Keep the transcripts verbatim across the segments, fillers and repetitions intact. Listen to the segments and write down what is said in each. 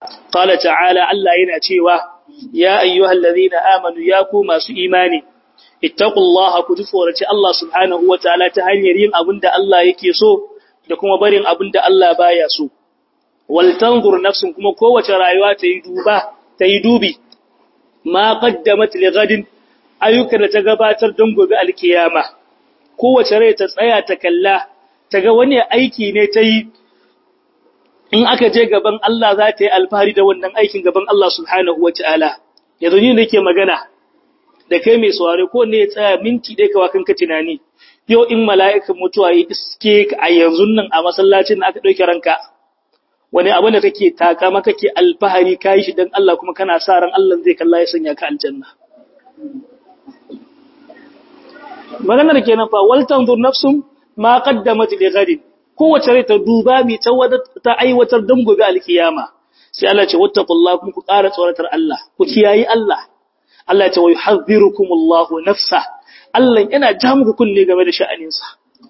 qala ta'ala Allah yana cewa ya ayyuhallazina amanu ya ku masu imani ittaqullaha ku tsoraci Allah subhanahu wataala ta hanyar yin abinda Allah yake so da kuma barin abinda Allah baya so wal tanzur nafsun kuma kowace rayuwa ta yi duba ta yi dubi ma qaddamat li gadin ayyukan da ta gabatar don gobe alkiyama kowace rai ta tsaya ta kalla ta ga wani aiki ne ta yi in aka je gaban Allah za ta yi alfahari da wannan aikin gaban Allah subhanahu wataala yanzu ni nake magana da kai mai saurare ko ne ya tsaya minti ɗaya ka wakan ka tunani yau in mala'ikan mutuwa ya iske ka a yanzu nan a masallacin aka ɗauke ranka wani abu da kake takama kake alfahari kai shi dan Allah kuma kana sa ran Allah zai kalla ya sanya ka aljanna maganar kenan fa wal tanzur nafsum ma qaddamat li ghadin kowace rai ta duba mi ta ta aiwatar dan gobe alkiyama sai Allah ce wattaqullaha kuma ku ƙara tsoratar Allah ku kiyayi Allah Allah ya ce wa yuhadhdhirukumullahu nafsa Allah yana ja muku kunne game da sha'aninsa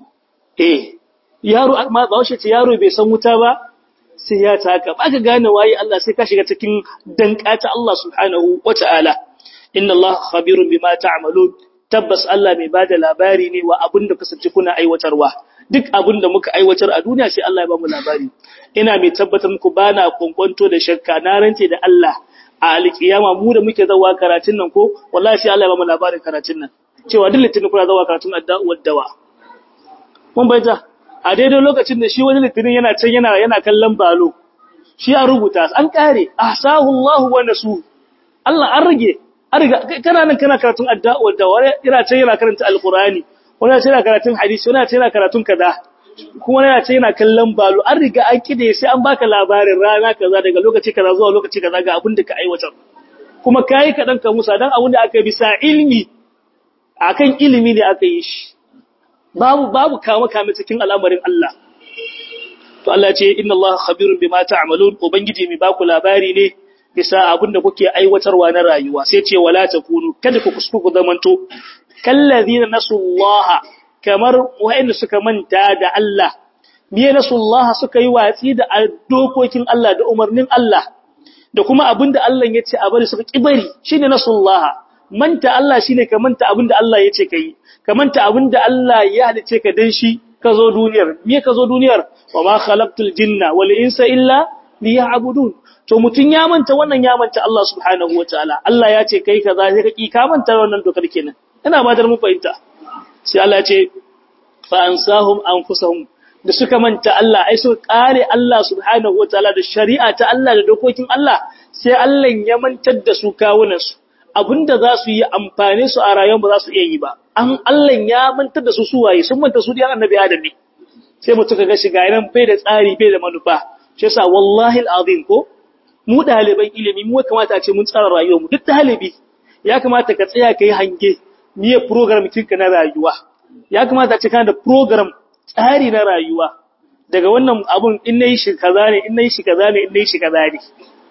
eh yaro ma bawo ce yaro bai san wuta ba sai ya taka ba ka gane waye Allah sai ka shiga cikin dankata Allah subhanahu wataala inna Allah khabirun bima ta'malun tabbas Allah mai bada labari ne wa abinda kasance kuna aiwatarwa duk abinda muka aiwatar a duniya sai Allah ya ba mu labari ina mai tabbatar muku bana kwankwanto da shakka na rance da Allah a alkiyama mu da muke zawa karatun nan ko wallahi sai Allah ya ba mu labarin karatun nan cewa duk litinin kuna zawa karatun adda'u wad-dawa mun bayyana a daidai lokacin da shi wani litinin yana can yana yana kallon balo shi a rubuta an kare ahsahu Allah wa nasu Allah an rage an riga kana nan kana karatun adda'u wad-dawa yana can yana karanta alqur'ani wani yana yana karatun hadisi wani yana yana karatun kaza kuma yana ce yana kallon balo an riga an kide sai an baka labarin rana kaza daga lokaci kaza zuwa lokaci kaza ga abin da ka aiwatar kuma kai ka dan ka musa dan abin da aka bisa ilmi akan ilimi ne aka yi shi babu babu kama kame cikin al'amarin Allah to Allah ce inna Allah khabirun bima ta'malun ubangiji mai baku labari ne bisa abin da kuke aiwatarwa na rayuwa sai ce wala takunu kada ku kuskuru zamanto kallazina nasullaha kamar wa'inda suka manta da Allah biye nasullaha suka yi watsi da dokokin Allah da umarnin Allah da kuma abinda Allah ya ce a bari suka kibari shine nasullaha manta Allah shine ka manta abinda Allah ya ce kai ka manta abinda Allah ya halice ka dan shi ka zo duniyar me ka zo duniyar wa ma khalaqtul jinna wal insa illa liya'budun to mutun ya manta wannan ya manta Allah subhanahu wataala Allah ya ce kai kaza sai ka ki ka manta wannan dokar kenan ina ba da mu fahimta sai Allah ce fa ansahum anfusahum da suka manta Allah ai suka kare Allah subhanahu wataala da shari'a ta Allah da dokokin Allah sai Allah ya mantar da su kawunan su abinda za su yi amfani su a rayuwar ba za su iya yi ba an Allah ya mantar da su suwaye sun manta su da annabi Adam ne sai mutum kaga shiga nan bai da tsari bai da manufa shi yasa wallahi alazim ko mu daliban ilimi mu kamata a ce mun tsara rayuwar mu duk dalibi ya kamata ka tsaya kai hange miye program kinka na rayuwa ya kamata a ce kana da program tsari na rayuwa daga wannan abun in nayi shi kaza ne in nayi shi kaza ne in nayi shi kaza ne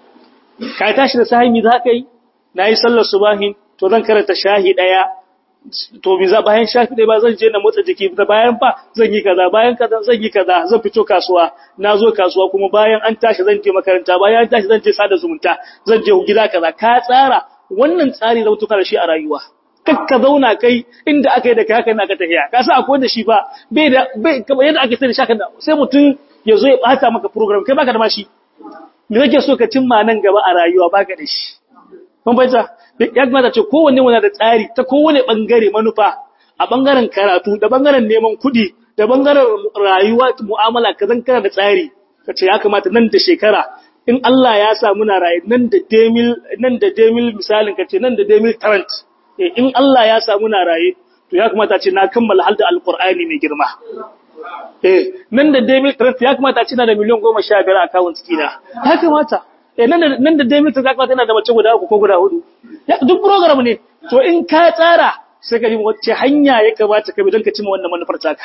ka tashi da sahibi za ka yi nayi sallar subahin to zan karanta shahi daya to bi za bayan shafi daya ba zan je na motsa jiki da bayan fa zan yi kaza bayan kaza zan yi kaza zan fito kasuwa nazo kasuwa kuma bayan an tashi zan je makaranta bayan an tashi zan je sada zumunta zan je gida kaza ka tsara wannan tsari zan tuka da shi a rayuwa kakka zauna kai inda aka yi da kai haka ina ka tafiya ka sa akwai da shi ba bai da bai kamar yadda ake sai da shaka sai mutum ya zo ya bata maka program kai baka da mashi me kake so ka cimma nan gaba a rayuwa baka da shi kun bayyana ya kamata ce kowanne wani da tsari ta kowanne bangare manufa a bangaren karatu da bangaren neman kuɗi da bangaren rayuwa mu'amala kazan kana da tsari kace ya kamata nan da shekara in Allah ya sa muna rayu nan da demil nan da demil misalin kace nan da demil current in Allah ya sa muna raye to ya kamata ce na kammala halda alqur'ani mai girma eh nan da demil current ya kamata ce na da miliyan goma sha biyar a account kina ya kamata eh nan da nan da demil current ya kamata ina da mace guda uku ko guda hudu duk program ne to in ka tsara sai ka ji wacce hanya ya kamata ka bi don ka cimma wannan manufar taka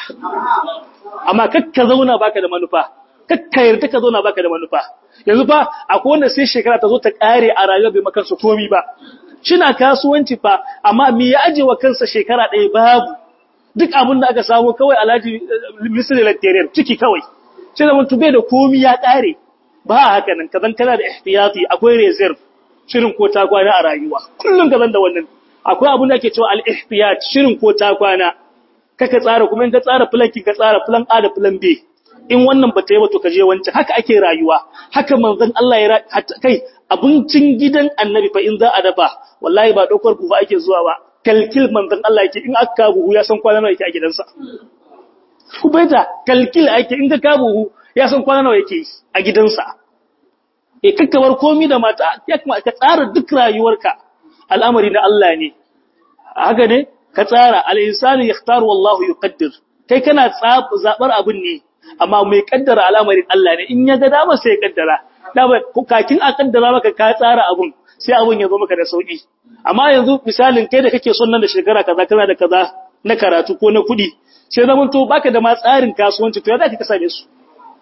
amma kakka zauna baka da manufa kakka yarda ka zauna baka da manufa yanzu fa akwai wanda sai shekara ta zo ta kare a rayuwa bai maka su komi ba shina kasuwanci fa amma me ya aje wa kansa shekara ɗaya babu duk abin da aka samu kawai alhaji misali latteriyar ciki kawai sai da mutu bai da komi ya kare ba haka nan kazan kana da ihtiyati akwai reserve shirin ko ta kwana a rayuwa kullun kazan da wannan akwai abun da ake cewa al-ihtiyat shirin ko ta kwana kaka tsara kuma in ka tsara plan ki ka tsara plan A da plan B in wannan ba ta yi ba to ka je wancan haka ake rayuwa haka manzon Allah ya kai abincin gidan annabi fa in za a dafa wallahi ba daukar buhu ake zuwa ba kalkil manzon Allah yake in aka buhu ya san kwana nawa yake a gidansa ku baita kalkil ake in ka buhu ya san kwana nawa yake a gidansa e kakkabar komai da mata ya kuma ka tsara duk rayuwarka al'amari na Allah ne haka ne ka tsara al-insanu yakhtaru wallahu yuqaddir kai kana zabar abun ne amma mai kaddara al'amarin Allah ne in ya ga dama sai ya kaddara dama kakin a kaddara maka ka tsara abun sai abun ya zo maka da sauki amma yanzu misalin kai da kake son nan da shekara kaza kaza da kaza na karatu ko na kudi sai zaman to baka da ma tsarin kasuwanci to ya zaka ka same su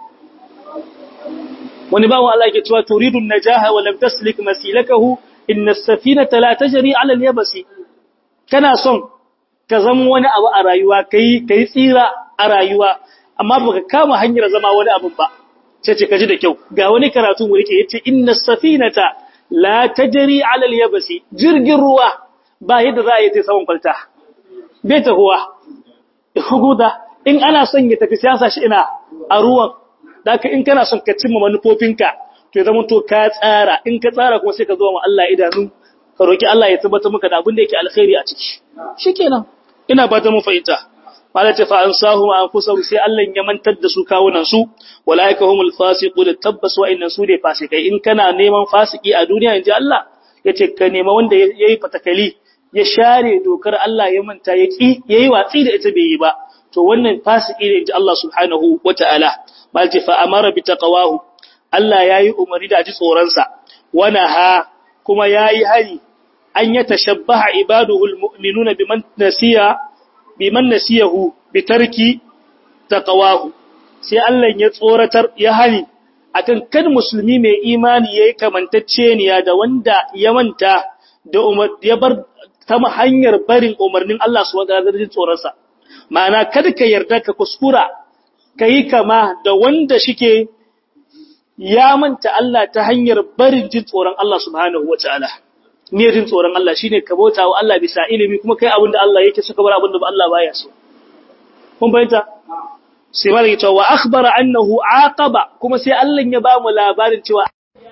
wani bawo Allah yake cewa turidun najaha wa lam taslik masilakahu inna as-safinata la tajri 'ala al-yabsi kana son ka zama wani abu a rayuwa kai kai tsira a rayuwa amma baka kama hanyar zama wani abu ba sai ce kaji da kyau ga wani karatu mu rike yace inna as-safinata la tajri 'ala al-yabsi jirgin ruwa ba yadda za a yi ta saman kwalta bai ta huwa huguda in ana son ya tafi siyasa shi ina a ruwan daka in kana son ka cimma manufofinka to ya zama to ka tsara in ka tsara kuma sai ka zo ma Allah idanu ka roki Allah ya tabbata maka da abin da yake alkhairi a ciki shikenan ina ba ta mu fahimta malaka fa ansahu ma anfusahum sai Allah ya mantar da su kawunan su walaika humul fasiqun tabbas wa inna su dai fasikai in kana neman fasiki a duniya inji Allah yace ka nema wanda yayi fatakali ya share dokar Allah ya manta ya ki yayi watsi da ita bai yi ba to wannan fasiki ne inji Allah subhanahu wataala balti fa amara bi taqwahu Allah yayi umari da ji tsoron sa wana ha kuma yayi hari an ya tashabbaha ibaduhu almu'minuna biman nasiya biman nasiyahu bitarki taqwahu sai Allah ya tsoratar ya hani akan kan musulmi mai imani yayi kamantacceniya da wanda ya manta da umar ya bar ta hanyar barin umarnin Allah subhanahu wa ta'ala da tsoron sa ma'ana kada ka yarda ka kuskura kai kama da wanda shike ya manta Allah ta hanyar barin jin tsoron Allah subhanahu wataala ne jin tsoron Allah shine ka bauta wa Allah bisa ilimi kuma kai abinda Allah yake so ka bar abinda Allah baya so kun bayyana sai malaka cewa wa akhbara annahu aqaba kuma sai Allah ya ba mu labarin cewa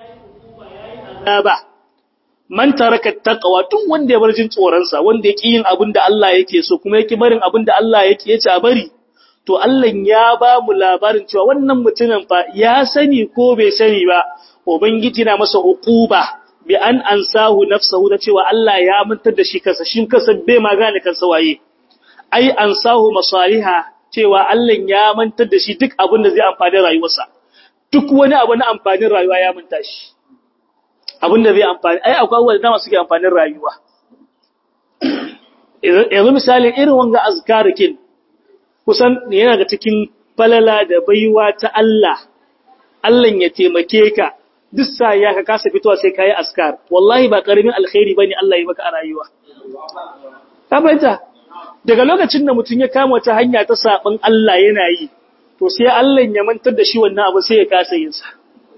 ba man taraka taqwa tun wanda ya bar jin tsoron sa wanda yake yin abinda Allah yake so kuma yake barin abinda Allah yake yace a bari to Allah ya ba mu labarin cewa wannan mutumin fa ya sani ko bai sani ba ubangiji na masa hukuba bi an ansahu nafsuhu da cewa Allah ya mantar da shi kansa shin kansa bai magana kansa waye ai ansahu masaliha cewa Allah ya mantar da shi duk abin da zai amfani rayuwarsa duk wani abu na amfanin rayuwa ya manta shi abin da zai amfani ai akwai wanda dama suke amfanin rayuwa yanzu misali irin wanga azkarikin kusan yana da cikin falala da baiwa ta Allah Allah ya taimake ka duk sai ya ka kasa fitowa sai kai askar wallahi ba karamin alkhairi bane Allah ya maka a rayuwa ka bayyana daga lokacin da mutun ya kama wata hanya ta saban Allah yana yi to sai Allah ya mantar da shi wannan abu sai ya kasa yin sa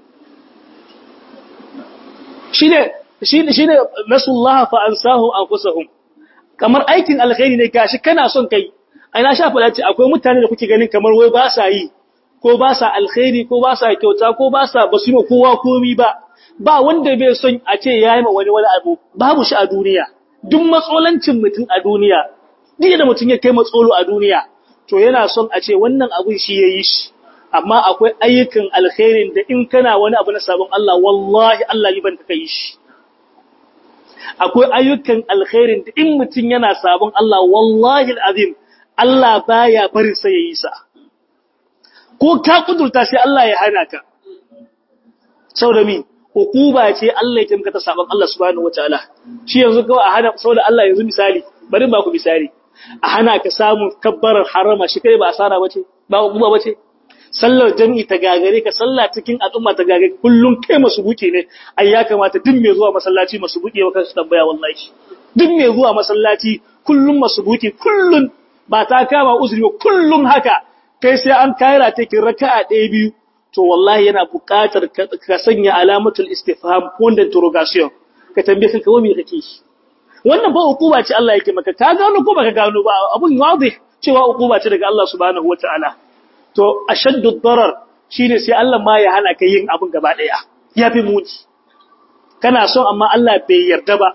shine shine shine nasullahu fa ansahu anfusahum kamar aikin alkhairi ne gashi kana son kai ai na shafa dace akwai mutane da kuke ganin kamar wai ba sa yi ko ba sa alkhairi ko ba sa kyauta ko ba sa basu yi kowa komi ba ba wanda bai son a ce yayi ma wani wani abu babu shi a duniya duk matsolancin mutum a duniya duk da mutum ya kai matsolo a duniya to yana son a ce wannan abun shi yayi shi amma akwai ayyukan alkhairin da in kana wani abu na sabon Allah wallahi Allah liban ka kai shi akwai ayyukan alkhairin da in mutum yana sabon Allah wallahi alazim Allah baya bari sai yayi sa ko ka kudurta sai Allah ya hana ka saboda mi hukuba ce Allah ya kimka ta sabon Allah subhanahu wataala shi yanzu kawai a hana saboda Allah yanzu misali bari ba ku misali a hana ka samu kabbarar harama shi kai ba asara bace ba hukuba bace sallar jami'i ta gagare ka sallah cikin al'umma ta gagare kullun kai masubuki ne ai ya kamata duk mai zuwa masallaci masubuki wa kansu tambaya wallahi duk mai zuwa masallaci kullun masubuki kullun ba ta kama uzuri kullun haka kai sai an kaira ta kin raka'a ɗaya biyu to wallahi yana buƙatar ka sanya alamatul istifham wanda interrogation ka tambaye kanka wai me kake shi wannan ba hukuma ce Allah yake maka ka gano ko baka gano ba abun wazi cewa hukuma ce daga Allah subhanahu wataala to ashaddu darar shine sai Allah ma ya hana ka yin abun gaba daya yafi muni kana son amma Allah bai yarda ba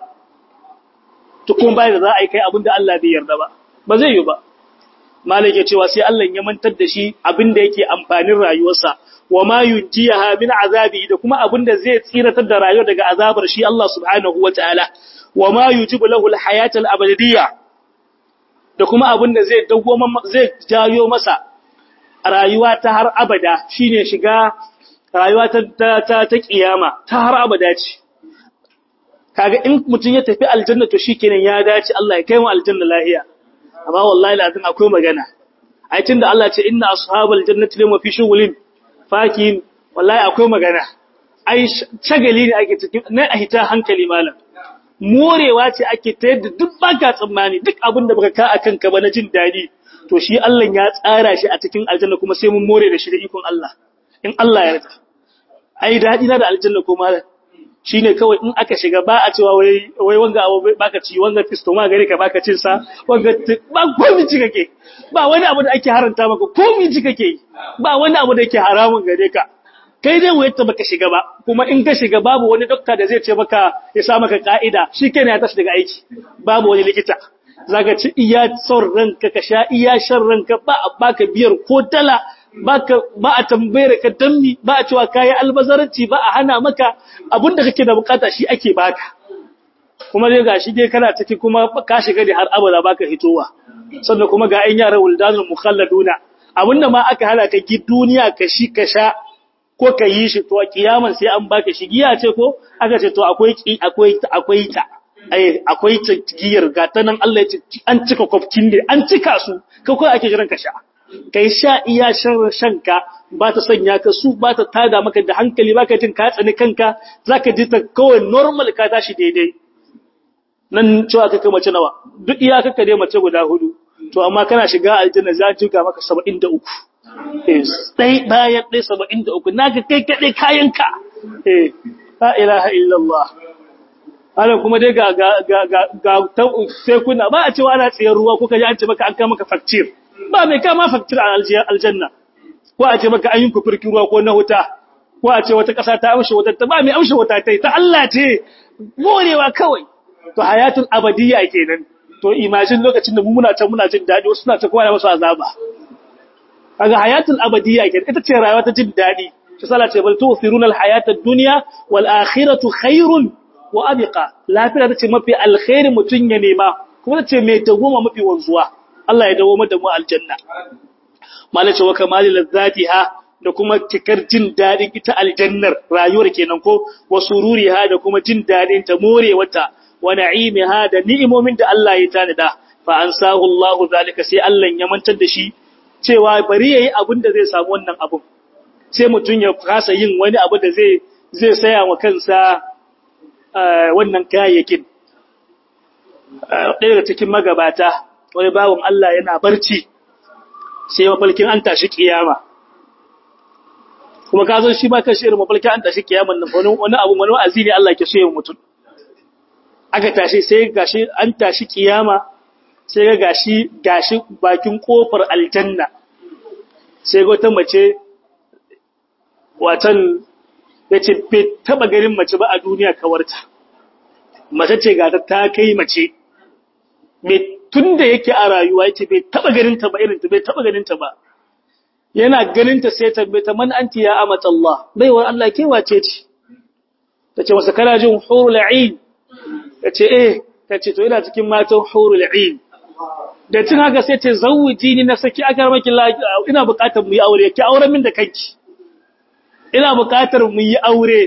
to kun bai da za a yi kai abin da Allah bai yarda ba ba zai yi ba malaka cewa sai Allah ya mantar da shi abin da yake amfanin rayuwarsa wa ma yunjiha min azabi da kuma abin da zai tsiratar da rayuwar daga azabar shi Allah subhanahu wataala wa ma yujibu lahu alhayata alabadiyya da kuma abin da zai dawwama zai jayo masa rayuwa ta har abada shine shiga rayuwa ta ta ta kiyama ta har abada ce kaga in mutun ya tafi aljanna to shikenan ya dace Allah ya kai mu aljanna lahiya amma wallahi lazim akwai magana ai tunda Allah ce inna ashabal jannati lam fi shughulin fakin wallahi akwai magana ai shagali ne ake cikin na ahita hankali malam morewa ce ake ta yadda duk baka tsammani duk abin da baka ka akan ka ba na jin dadi to shi Allah ya tsara shi a cikin aljanna kuma sai mun more da shi da ikon Allah in Allah ya yarda ai dadi na da aljanna ko malam shine kawai in aka shiga ba a cewa wai wai wanga abu baka ci wanga fisto ma gare ka baka cin sa wanga ba komai ci kake ba wani abu da ake haranta maka komai ci kake ba wani abu da yake haramun gare ka kai dai wayar baka shiga ba kuma in ka shiga babu wani dokta da zai ce maka ya sa maka kaida shikenan ya tashi daga aiki babu wani likita zaka ci iya son ranka ka sha iya shan ranka ba baka biyar ko dala baka ba a tambayar ka dammi ba a cewa kai albazaranci ba a hana maka abinda kake da bukata shi ake baka kuma dai gashi dai kana take kuma ka shiga da har abada baka hitowa sannan kuma ga ayin yaran wuldanul mukhalladuna abinda ma aka hana ka gi duniya ka shi ka sha ko ka yi shi to kiyaman sai an baka shi giya ce ko aka ce to akwai akwai akwai ta ai akwai ta giyar ga ta nan Allah ya ce an cika kofkin ne an cika su kai ake jiran ka sha kai sha iya shanka ba ta sanya ka su ba ta tada maka da hankali ba ka jin ka tsani kanka zaka ji ta kawai normal ka tashi daidai nan cewa kaka mace nawa duk iya kaka dai mace guda hudu to amma kana shiga aljanna za ji ga maka saba'in da uku eh dai bayan dai saba'in da uku naka kai kadai kayanka eh la ilaha illallah ana kuma dai ga ga ga ga sai kuna ba a cewa ana tsayar ruwa ko kaje an ce maka an kai maka facture ba mai kama faktir a aljanna ko a ce maka ayyukan kufurkin ruwa ko na wuta ko a ce wata ƙasa ta amshe wata ta ba mai amshe wata ta ta Allah ce morewa kawai to hayatul abadiyya kenan to imagine lokacin da mu muna can muna jin dadi wasu suna ta kowa masu azaba kaga hayatul abadiyya kenan ita ce rayuwa ta jin dadi shi sala ce bal tu'thiruna al-hayata ad-dunya wal akhiratu khairun wa abqa lafiya tace mafi alkhairi mutun ya nema kuma tace mai tagoma mafi wanzuwa Allah ya dawo da mu aljanna malace wa kamali lazzatiha da kuma cikar jin dadin ita aljannar rayuwar kenan ko wa sururiha da kuma jin dadin ta morewata wa na'imiha da ni'imomin da Allah ya tanada fa ansahu Allah zalika sai Allah ya mantar da shi cewa bari yayi abin da zai samu wannan abun sai mutun ya kasa yin wani abu da zai zai saya wa kansa wannan kayayyakin ɗaya daga cikin magabata wani bawon Allah yana barci sai mafalkin an tashi kiyama kuma ka zo shi ma kan shirin mafalkin an tashi kiyaman nan wani abu wani wa'azi ne Allah ke so ya mutum aka tashi sai gashi an tashi kiyama sai ga gashi gashi bakin kofar aljanna sai ga wata mace watan yace bai taba garin mace ba a duniya kawarta mace ce ga ta kai mace mai tunda yake a rayuwa yace bai taba ganin ta ba irin ta bai taba ganin ta ba yana ganin ta sai tambaye ta man anti ya amatallah baiwar Allah ke wace ce tace masa kana jin hurul ain tace eh tace to ina cikin matan hurul ain da tun haka sai ce zawuji ni na saki aka maki ina buƙatar mu yi aure ki aure min da kanki ina buƙatar mu yi aure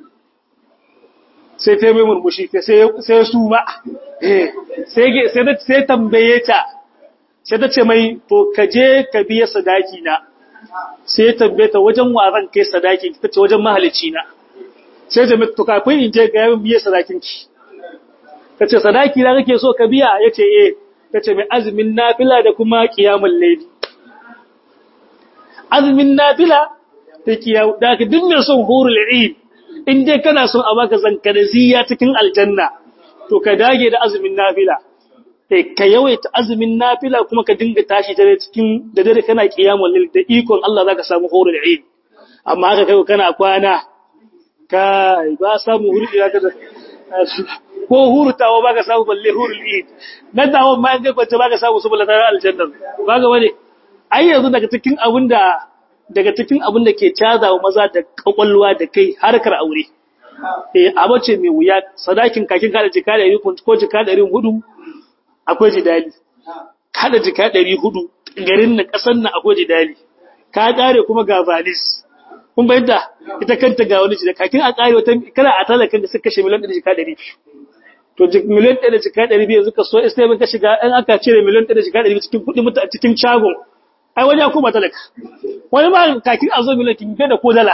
sai ta mai murmushi sai sai su ba eh sai sai sai tambaye ta sai ta ce mai to ka je ka biya sadaki na sai ya tambaye ta wajen waran kai sadaki ta ce wajen mahalici na sai ta mai to kafin in je ga yayin biya sadakin ki ta ce sadaki na kake so ka biya yace eh ta ce mai azumin nafila da kuma qiyamul layl azumin nafila ta kiyamu da ka duk mai son hurul ain in dai kana son a baka zankaraziya cikin aljanna to ka dage da azumin nafila eh ka yawaita azumin nafila kuma ka dinga tashi dare cikin da dare kana kiyamul lil da ikon Allah zaka samu hurul ain amma haka kai kana kwana kai ba samu hurul ain ko hurtawa baka samu balle hurul ain na dawo ma ga kwace baka samu subula ta aljanna baka bane ai yanzu daga cikin abinda daga cikin abinda ke cazawa maza da kwakwalwa da kai harkar aure eh abace mai wuya sadakin kakin kada jika da ko jika ɗari hudu akwai jidali kada jika ɗari hudu garin na kasan nan akwai jidali ka kare kuma ga valis kun bayyana ita kanta ga wani jida kakin a kare wata kana a talakan da suka kashe miliyan ɗari jika ɗari to miliyan ɗari jika ɗari yanzu ka so islamin ka shiga an aka cire miliyan ɗari jika ɗari cikin kuɗi mutu a cikin shagon ai waje kuma talaka wani ma kakin a zo miliyan kin da ko dala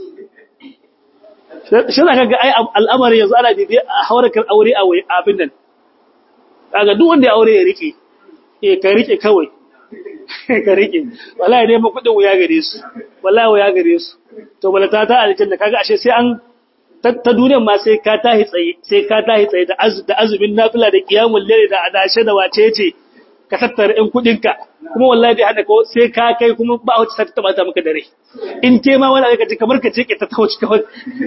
shi zaka ga ai al'amarin yanzu ana bibi a hawarkar aure a wai abin nan kaga duk wanda ya aure ya rike eh ka rike kawai ka rike wallahi dai ma kudin wuya gare su wallahi wuya gare su to balata ta aljanna kaga ashe sai an ta duniyar ma sai ka tahi tsaye sai ka tahi tsaye da azu da azumin nafila da qiyamul layl da adashe da wacece ka tattara ɗin kudinka kuma wallahi dai hada ko sai ka kai kuma ba wacce ta taba ta maka dare in ke ma wani aka ji kamar ka ce ke ta tauci kawai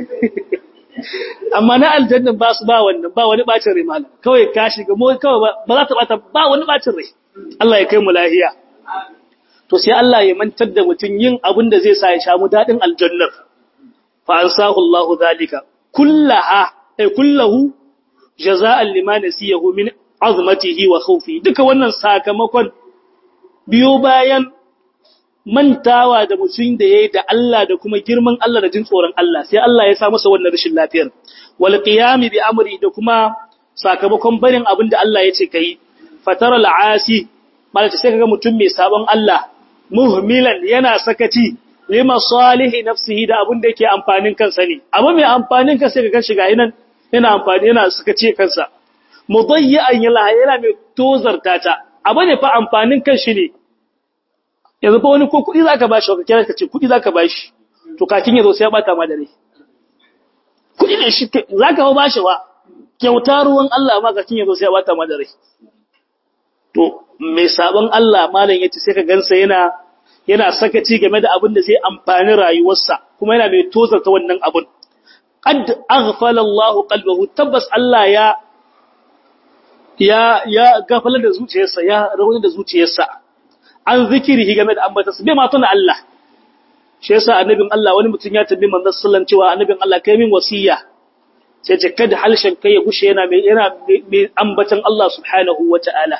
amma na aljanna ba su ba wannan ba wani bacin rai malam kawai ka shiga mu kawai ba za ta bata ba wani bacin rai Allah ya kai mu lahiya to sai Allah ya mantar da mutun yin abin da zai sa ya samu dadin aljannar fa ansahu Allah zalika kullaha ay kullahu jazaan liman nasiyahu min azmatihi wa khawfi duka wannan sakamakon biyo bayan mantawa da mutum da yayi da Allah da kuma girman Allah da jin tsoron Allah sai Allah ya sa masa wannan rashin lafiyar wal qiyami bi amri da kuma sakamakon barin abin da Allah ya ce kai fatara al'asi malaka sai kaga mutum mai sabon Allah muhmilan yana sakaci lima salihi nafsihi da abin da yake amfanin kansa ne amma mai amfanin kansa kaga shiga yinan yana amfani yana sakaci kansa mudayyan yala yana mai tozarta ta abane fa amfanin kanshi ne yanzu fa wani ko kudi zaka bashi ka kira ka ce kudi zaka bashi to kakin yazo sai ya bata ma da rai kudi ne shi zaka ba bashi wa kyauta ruwan Allah ma kakin yazo sai ya bata ma da rai to mai sabon Allah malam yace sai ka gansa yana yana sakaci game da abin da zai amfani rayuwarsa kuma yana mai tozarta wannan abun qad aghfala Allahu qalbahu tabbas Allah ya ya ya gafalar da zuciyarsa ya rauni da zuciyarsa an zikirihi game da ambatarsa bai ma tuna Allah shi yasa annabin Allah wani mutum ya tabbi manzon sallallahu cewa annabin Allah kai min wasiya sai ce kada halshen kai ya gushe yana mai yana mai ambatan Allah subhanahu wataala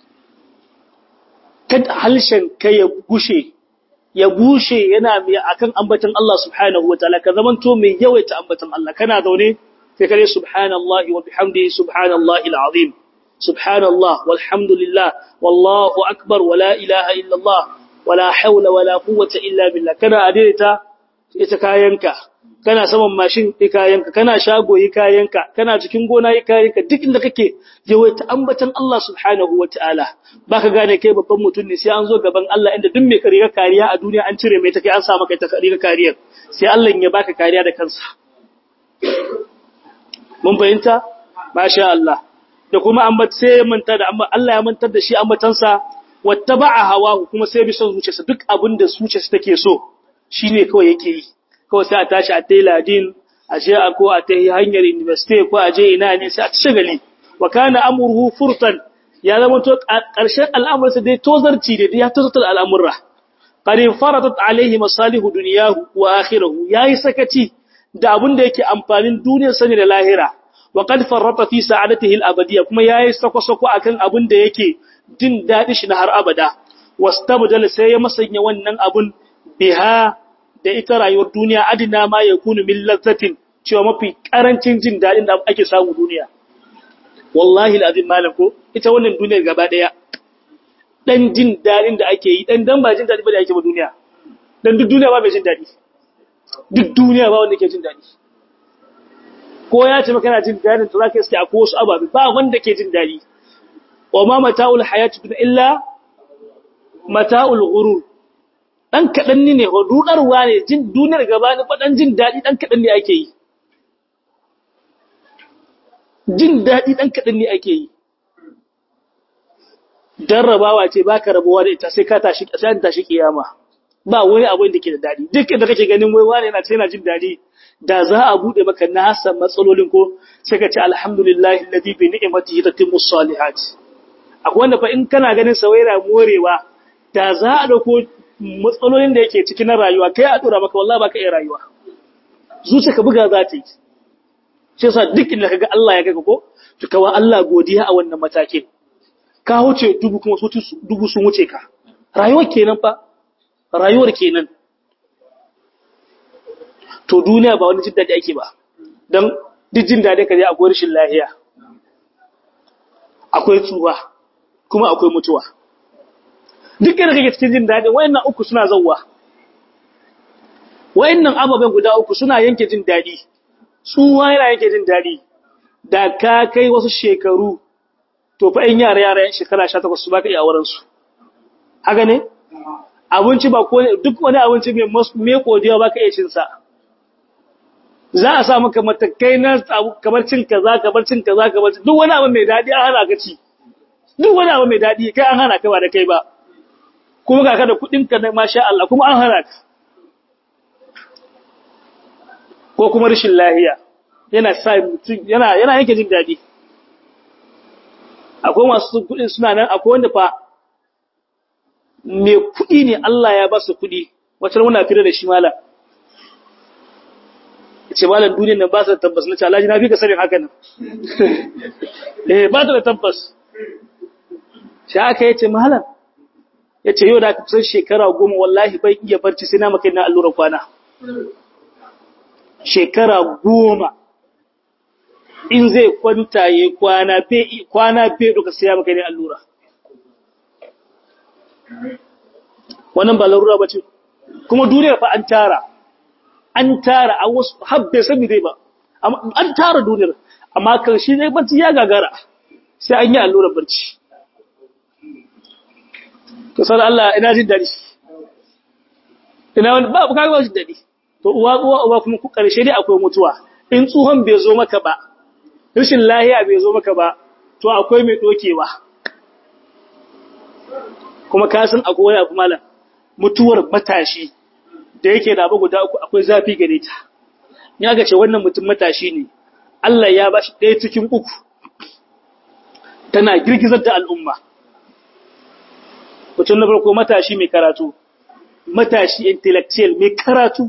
kada halshen kai ya gushe ya bushe yana mai akan ambatan Allah subhanahu wataala ka zamanto mai yawaita ambatan Allah kana zaune sai kare subhanallahi wa bihamdihi subhanallahi alazim subhanallah walhamdulillah wallahu akbar wala ilaha illallah wala hawla wala quwwata illa billah kana adeta ita kayanka kana saman mashin ɗin kayanka kana shago yi kayanka kana cikin gona yi kayanka duk inda kake yawaita ambatan Allah subhanahu wataala baka gane kai babban mutum ne sai an zo gaban Allah inda duk mai kariya kariya a duniya an cire mai take an sa maka ita kariya kariyar sai Allah ya baka kariya da kansa mun fahimta masha Allah da kuma ambat sai manta da amma Allah ya mantar da shi ambatansa wattaba'a hawahu kuma sai bi son zuciyarsa duk abin da zuciyarsa take so shine kawai yake yi kawai sai a tashi a tayi ladin a je a ko a tayi hanyar university ko a je ina ne sai a shagali wa kana amruhu furtan ya zama to karshen al'amuransa dai tozarci da ya tozarta al'amurra qad faradat alaihi masalihu dunyahu wa akhirahu yayi sakaci da abin da yake amfanin duniyar sani da lahira wa qad farrata fi sa'adatihi al-abadiyya kuma yayi sako-sako akan abin da yake jin dadi shi na har abada wastabdala sai ya masanya wannan abun biha da ita rayuwar duniya adina ma yakunu min lazzatin cewa mafi karancin jin dadin da ake samu duniya wallahi alazim malako ita wannan duniyar gaba daya dan jin dadin da ake yi dan dan ba jin dadi ba da ake ba duniya dan duk duniya ba mai jin dadi duk duniya ba wanda ke jin dadi ko ya ce maka kana jin dadin to zaka iske akwai wasu ababe ba wanda ke jin dadi wa ma mata'ul hayati illa mata'ul ghurur dan kadan ne ho dudarwa ne jin duniyar gaba ne fadan jin dadi dan kadan ne ake yi jin dadi dan kadan ne ake yi darrabawa ce baka rabuwa da ita sai ka tashi sai tashi kiyama ba wani abu da ke da dadi duk da kake ganin wai wani yana yana jin dadi da za a bude maka nasa matsalolin ko sai ka ce alhamdulillahi alladhi bi ni'matihi tatimmu salihat akwai wanda fa in kana ganin sawaira morewa da za a dauko matsalolin da yake cikin rayuwa kai a dora maka wallahi baka iya rayuwa zuciyarka buga za ta yi sai sa duk inda kaga Allah ya kaga ko to kawa Allah godiya a wannan matakin ka wuce dubu kuma su dubu sun wuce ka rayuwar kenan fa rayuwar kenan to duniya ba wani jin dadi ake ba dan duk jin dadi kaje akwai rashin lafiya akwai tsuwa kuma akwai mutuwa duk da kake cikin jin dadi wayannan uku suna zawwa wayannan ababen guda uku suna yanke jin dadi tsuwa yana yanke jin dadi da ka kai wasu shekaru to fa in yara yara yan shekara sha takwas su baka iya auren su haka ne abinci ba ko duk wani abinci mai me kodiya baka iya cin sa za a sa maka matakai na kamar cin kaza kamar cin kaza kamar duk wani abu mai dadi an hana ka ci duk wani abu mai dadi kai an hana ka ba da kai ba kuma ga ka da kudin ka na masha Allah kuma an hana ka ko kuma rashin lafiya yana sa mutum yana yana yake jin dadi akwai masu kudin suna nan akwai wanda fa me kudi ne Allah ya ba su kudi wacce muna fira da shi malam ce malam duniyar nan ba su da tabbas na ce Alhaji na fi ka sanin haka nan eh ba ta da tabbas shi aka yace malam yace yau da ka kusan shekara goma wallahi bai iya barci sai na maka ina allura kwana shekara goma in zai kwanta yayi kwana fe kwana fe duka sai ya maka ina allura wannan ba larura bace kuma duniyar fa an tara an tara a wasu habbe sami dai ba an tara duniyar amma karshe dai barci ya gagara sai an yi allurar barci to sai Allah ina jin dadi ina wani ba ka ga jin dadi to uwa uwa uwa kuma ku karshe dai akwai mutuwa in tsuhon bai zo maka ba rashin lahiya bai zo maka ba to akwai mai dokewa kuma ka san akwai wani abu malam mutuwar matashi da yake da abu guda uku akwai zafi gare ta ya ga ce wannan mutum matashi ne Allah ya bashi ɗaya cikin uku tana girgizar da al'umma mutum na farko matashi mai karatu matashi intellectual mai karatu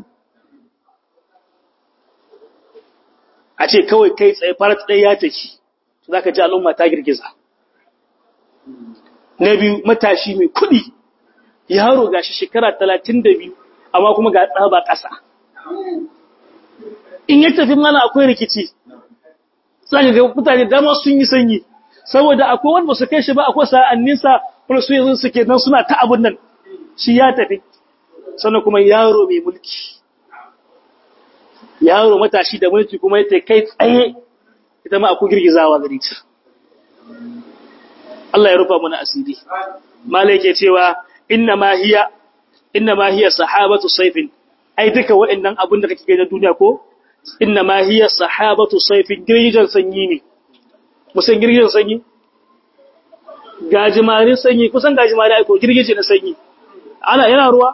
a ce kawai kai tsaye farat ɗaya ya tafi za ka ji al'umma ta girgiza na biyu matashi mai kuɗi yaro gashi shekara talatin da biyu amma kuma ga tsaba ƙasa in ya tafi mana akwai rikici sai ga mutane dama sun yi sanyi saboda akwai wanda su kai shi ba akwai sa'anninsa kuma su yanzu suke nan suna ta abun nan shi ya tafi sannan kuma yaro mai mulki yaro matashi da mulki kuma yake kai tsaye ita ma akwai girgizawa gare ta Allah ya rufa mana asiri malai ke cewa inna ma hiya inna ma hiya sahabatu sayfin ai duka waɗannan abun da kake gani na duniya ko inna ma hiya sahabatu sayfin girgijan sanyi ne musan girgijan sanyi gajimare sanyi kusan gajimare ai ko girgije na sanyi ana yana ruwa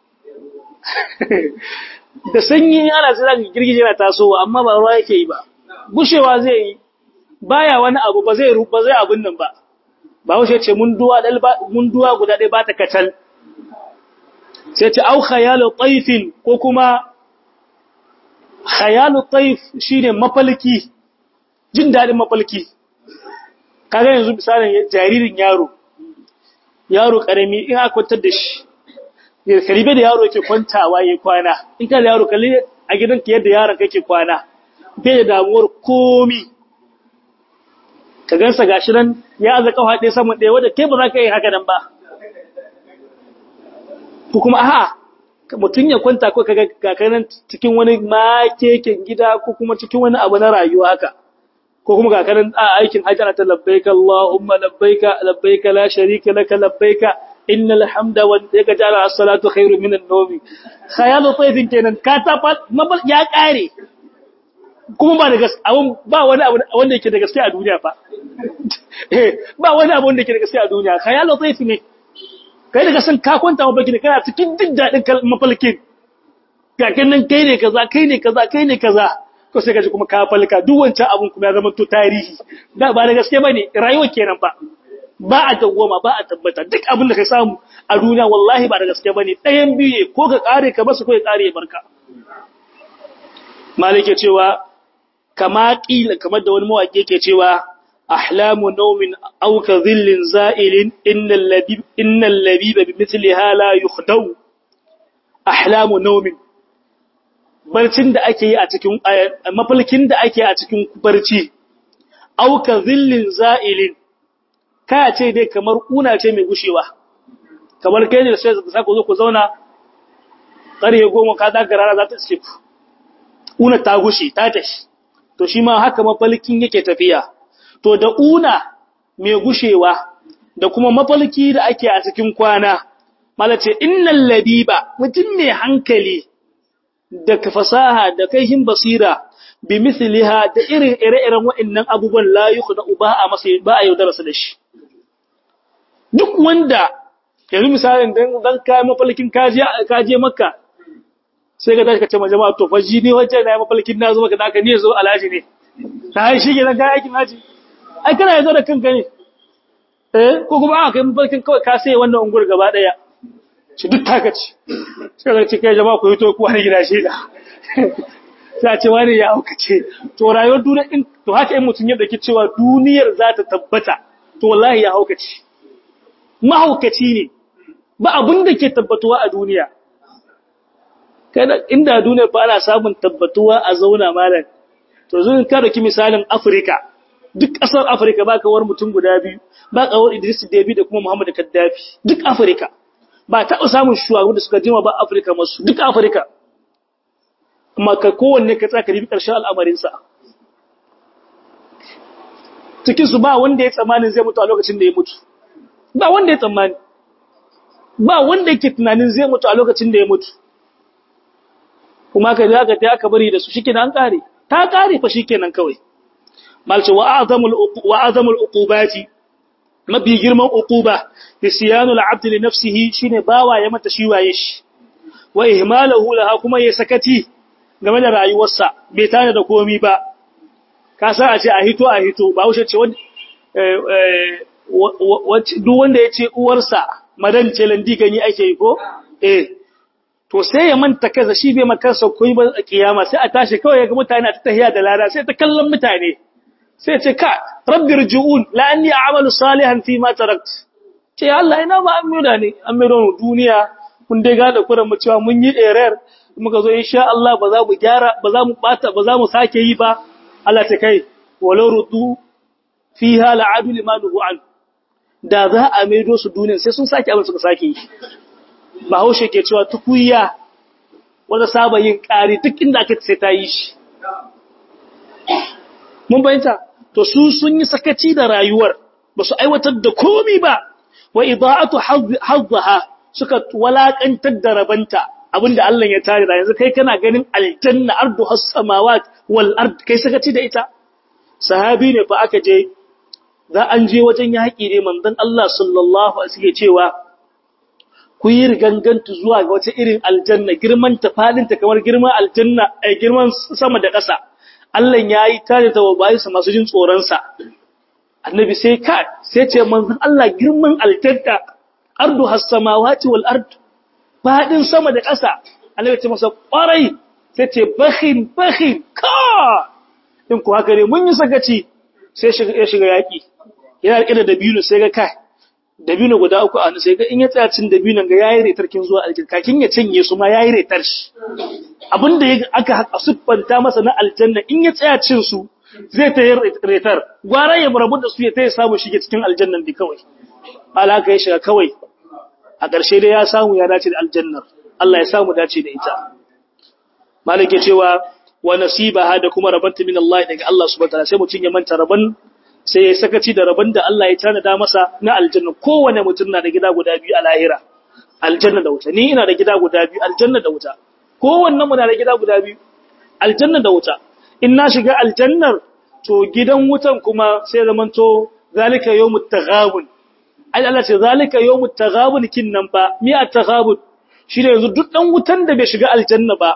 da sanyi ana tsira girgije yana tasowa amma ba ruwa yake yi ba gushewa zai yi baya wani abu ba zai ruba zai abun nan ba ba wuce ce mun duwa dal mun duwa guda ɗaya ba ta katal sai ce au khayalu tayfin ko kuma khayalu tayf shine mafalki jin dadin mafalki kaga yanzu misalin jaririn yaro yaro karami in aka kwantar da shi ya karibe da yaro yake kwantawa yayin kwana in ka yaro kalli a gidanka yadda yaron kake kwana bai da damuwar komi ka gansa gashi nan ya aza kafa ɗaya saman ɗaya wanda kai ba za ka yi haka nan ba ko kuma a'a mutum ya kwanta ko kaga kakanan cikin wani makeken gida ko kuma cikin wani abu na rayuwa haka ko kuma kakanan a aikin hajji ta labbaika Allahumma labbaika labbaika la sharika laka labbaika innal hamda wa daga jara as-salatu khairu min an-nawm khayalu tayfin kenan ka ta mabal ya kare kuma ba da gaske abun ba wani abu wanda yake da gaske a duniya fa eh ba wani abu wanda yake da gaske a duniya khayalu tayfin ne kai daga san ka kwanta mafalkin kana cikin jin dadin mafalkin ga nan kai ne kaza kai ne kaza kai ne kaza ko sai kaji kuma ka falka duk wancan abun kuma ya zama to tarihi da ba da gaske bane rayuwa kenan ba ba a dawoma ba a tabbata duk abin da ka samu a duniya wallahi ba da gaske bane ɗayan biye ko ka kare ka basu ko ya kare barka malike cewa kama kila kamar da wani mawaki yake cewa ahlamu nawmin aw ka dhillin za'ilin innal labib innal labib bimithliha la yukhdau ahlamu nawmin barcin da ake yi a cikin mafalkin da ake a cikin barci aw ka dhillin za'ilin kaya ce dai kamar kuna ce mai gushewa kamar kai ne da sai za ku zo ku zauna ƙarfe goma ka daga rana za ta ce una ta gushe ta tashi to shi ma haka mafalkin yake tafiya to da una mai gushewa da kuma mafalki da ake a cikin kwana malace innal labiba mutum mai hankali da fasaha da kaihin basira bi misliha da irin ire-iren wa'annan abubuwan la yukhda ba a masa ba a yaudara su da shi duk wanda yanzu misalin dan dan kai mafalkin kaje kaje makka sai ka tashi ka ce ma jama'a to faji ne wajen na mafalkin na zo maka da ka ne zo alhaji ne kai shi ke dan kai aikin haji ai kana yazo da kanka ne eh ko kuma aka kai mafalkin kawai ka sai wannan ungur gaba daya shi duk taka ce sai ka ce kai jama'a ku hito ku wani gida shi da sai ce wani ya aukace to rayuwar duniya din to haka in mutun yadda ke cewa duniyar za ta tabbata to wallahi ya aukace mahaukaci ne ba abin da ke tabbatuwa a duniya kada inda duniya ba ana samun tabbatuwa a zauna malam to zan ka dauki misalin Afrika duk kasar Afrika ba kawar mutum guda biyu ba kawar Idris Deby da kuma Muhammad Gaddafi duk Afrika ba ta samun shugabanni da suka jima ba Afrika masu duk Afrika amma ka kowanne ka tsaka ribi karshen al'amarin sa cikin su ba wanda ya tsammanin zai mutu a lokacin da ya mutu ba wanda ya tsammani ba wanda yake tunanin zai mutu a lokacin da ya mutu kuma ka da aka ta aka bari da su shikenan an kare ta kare fa shikenan kawai malce wa azamul wa azamul uqubati mabi girman uquba isyanul abd li nafsihi shine bawa ya mata shi waye shi wa ihmaluhu laha kuma ya sakati game da rayuwarsa bai tana da komai ba ka sa a ce a hito a hito ba wuce ce wanda duk wanda ya ce uwarsa madan ce landi gani ake yi ko eh to sai ya manta kaza shi bai makansa koyi ba a kiyama sai a tashi kawai ya ga mutane a tahiya da lada sai ta kallon mutane sai ce ka rabbi rji'un la anni a'malu salihan fi ma tarakt ce Allah ina ba amira ne amira duniya kun dai ga da kuran mu cewa mun yi error muka zo insha Allah ba za mu gyara ba za mu bata ba za mu sake yi ba Allah ta kai walau rudu fiha la'adu limanuhu an da za a maido su duniya sai sun sake abin suka sake yi bahaushe ke cewa tukuya wanda saba yin ƙari duk inda aka sai ta yi shi mun bayyanta to su sun yi sakaci da rayuwar ba su aiwatar da komi ba wa ida'atu hazzaha suka walakantar da rabanta abinda Allah ya tare da yanzu kai kana ganin aljanna ardu has samawat wal ard kai sakaci da ita sahabi ne fa aka je za an je wajen yaƙi ne manzon Allah sallallahu alaihi wasallam cewa ku yi rigangantu zuwa ga wata irin aljanna girman ta fadin ta kamar girman aljanna ai girman sama da ƙasa Allah yayi tare da wabayinsa masu jin tsoron sa annabi sai ka sai ce manzon Allah girman aljanna ardu has samawati wal ard fadin sama da ƙasa annabi ce masa ƙwarai sai ce bakhin bakhin ka in ku haka ne mun yi sakaci sai ya shiga yaƙi yana riƙe da dabino sai ga kai dabino guda uku a hannu sai ga in ya tsaya cin dabinon ga yayi retarkin zuwa aljanna kakin ya cinye su ma yayi retar shi abinda aka siffanta masa na aljanna in ya tsaya cin su zai ta yi retar gwara ya rabu da su ya ta samu shige cikin aljannan di kawai alaka ya shiga kawai a ƙarshe dai ya samu ya dace da aljannar Allah ya samu dace da ita malike cewa wa nasibaha da kuma rabanta min Allah daga Allah subhanahu wa ta'ala sai mutun ya manta raban sai ya sakaci da rabon da Allah ya tanada masa na aljanna. Kowane mutum na da gida guda biyu a lahira, aljanna da wuta. Ni ina da gida guda biyu, aljanna da wuta. Kowannen mu na da gida guda biyu, aljanna da wuta. In na shiga aljannar, to gidan wutan kuma sai zamanto zalika yawmut taghabun. Ai Allah ce zalika yawmut taghabun kinnan ba, mi at-taghabun shi ne yanzu duk dan wutan da bai shiga aljanna ba,